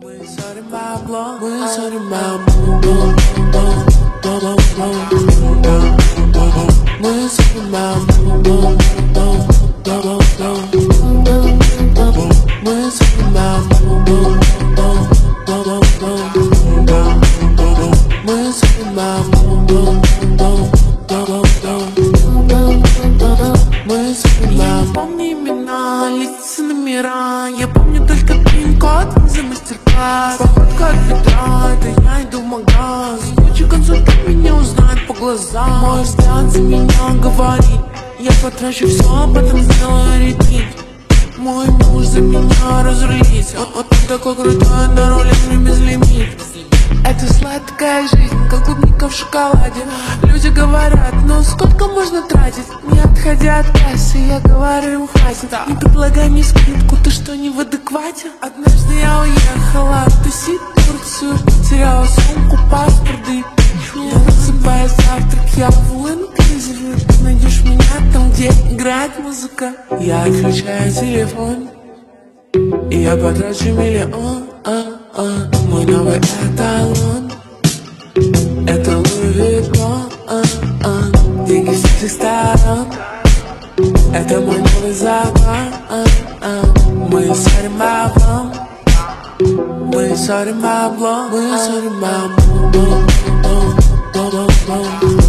Помни имена, лица, номера. Я помню только пин-код за мастер-класс. Походка от бедра, это я иду в магаз. Лучший консультант меня узнает по глазам. Мой взгляд за меня говорит: я потрачу все, а потом сделаю ретит. Мой муж за меня разрулит. Он такой крутой, на руле безлимит. Это сладкая жизнь, как клубника в шоколаде. Люди говорят: ну сколько можно тратить? Не отходя от кассы, я говорю им: хватит. Не предлагай мне скидку, ты что, не в адеквате? Однажды я уехала тусить в Турцию, потеряла сумку, паспорт, да и я засыпаю завтрак, я в all-inclusive. Ты найдешь меня там, где играет музыка. Я отключаю телефон, и я потрачу миллион. Мой новый эталон — это Луи Виттон. Деньги с всех сторон — это мой новый закон. Мы ссорим баблом, мы ссорим баблом, мы ссорим баблом.